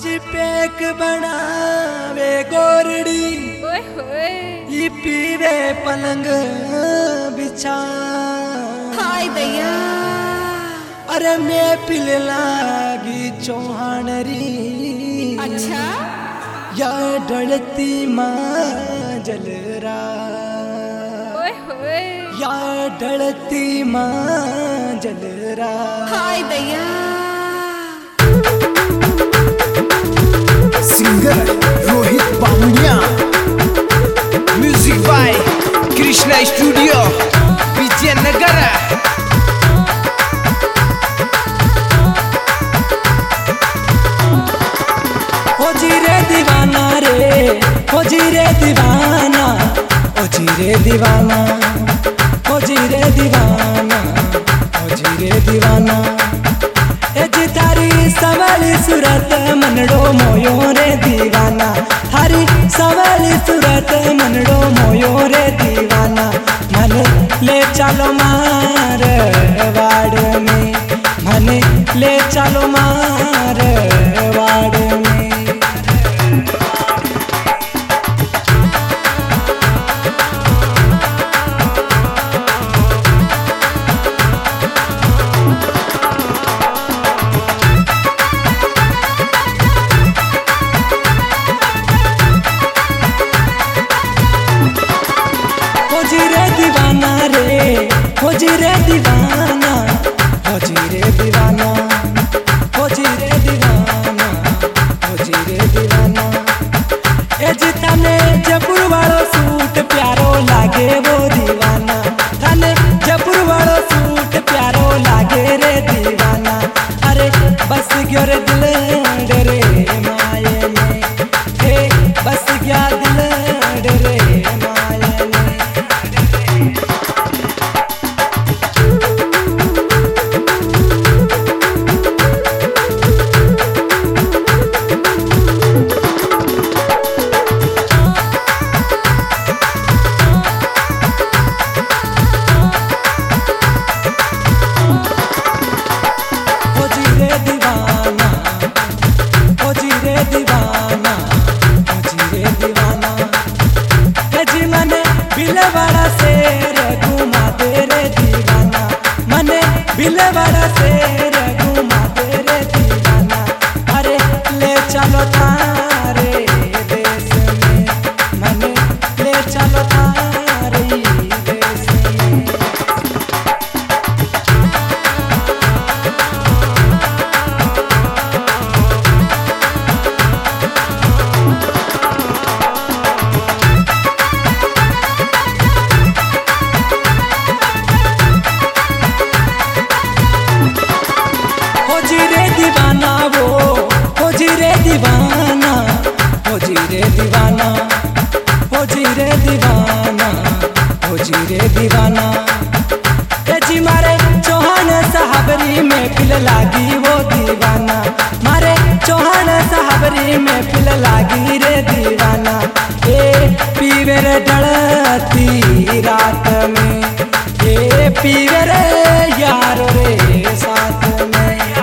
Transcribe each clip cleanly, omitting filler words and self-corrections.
चिपेक बनावे गोरड़ी ओए होए ये पीवे पलंग बिछा। हाय दैया अरे मैं पिले लागी चौहानरी। अच्छा या डलती माँ जलरा। ओए होए या डलती माँ जलरा। हाय दैया singer Rohit Bamuniya, music by Krishna studio Vijayanagar. ओ जी रे दीवाना रे, ओ जी रे दीवाना, ओ जी रे दीवाना, ओ जी रे दीवाना, ओ जी रे दीवाना। ए जी तारी सवाली सूरत मनड़ो मोयो रे दीवाना। थारी सवाली सूरत मनड़ो मोयो रे दीवाना। मन ले चलो मार वाड़ में, मन ले चलो मार वाड़ में। हो जी रे दीवाना रे, हो जी रे दीवाना, हो जी रे दीवाना, हो जी रे दीवाना, हो जी रे दीवाना। ए जी तने जयपुर वालो सूट प्यारो लागे वो दीवाना। तने जयपुर वालो सूट प्यारो लागे रे दीवाना। अरे बस गयो रे दिल डरे माये में, हे बस गया दिल डरे माये में। हो जी रे दीवाना, हो जी रे दीवाना, हो जी रे दीवाना। ए जी मने बिलवाड़ा से घुमा दे रे दीवाना। मने बिलवाड़ा से घुमा दे रे दीवाना। अरे ले चलो थारे देश में, मने ले चलो थारे देश में। हो जी रे दीवाना वो, हो जी रे दीवाना, हो जी रे दीवाना, हो जी रे दीवाना, हो जी रे दीवाना। ए जी मारे चौहान साहबरी में पिल लागी वो दीवाना। मारे चौहान साहबरी में पिल लागी रे दीवाना। ए पीवे रे डलती रात में, ए पीवे रे यार रे साथ में।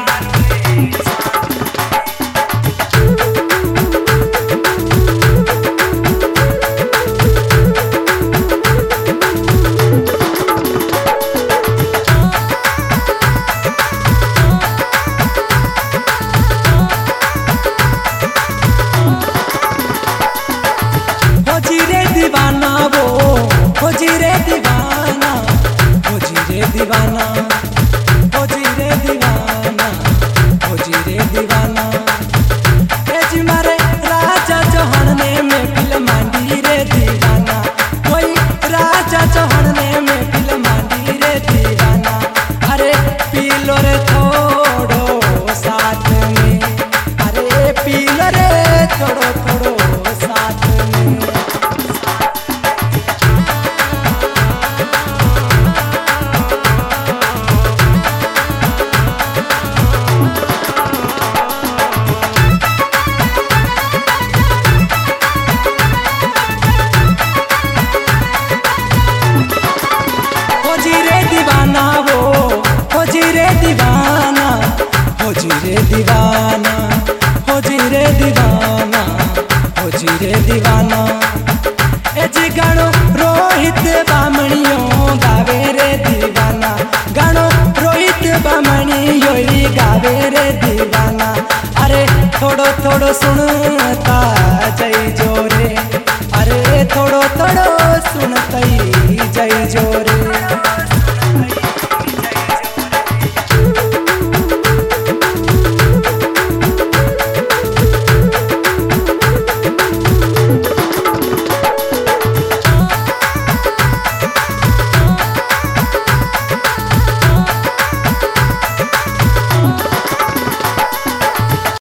हो जी रे दीवाना वो, हो जी रे दीवाना, हो जी रे दीवाना, हो जी रे दीवाना। दीवाना हो जी रे दीवाना। ए जी गानो रोहित बामणियो गावे रे दीवाना, गानो रोहित बामणियो गावे रे दीवाना। अरे थोड़ो थोड़ो सुनता जय जोरे, अरे थोड़ो थोड़ो सुनता जय जोरे।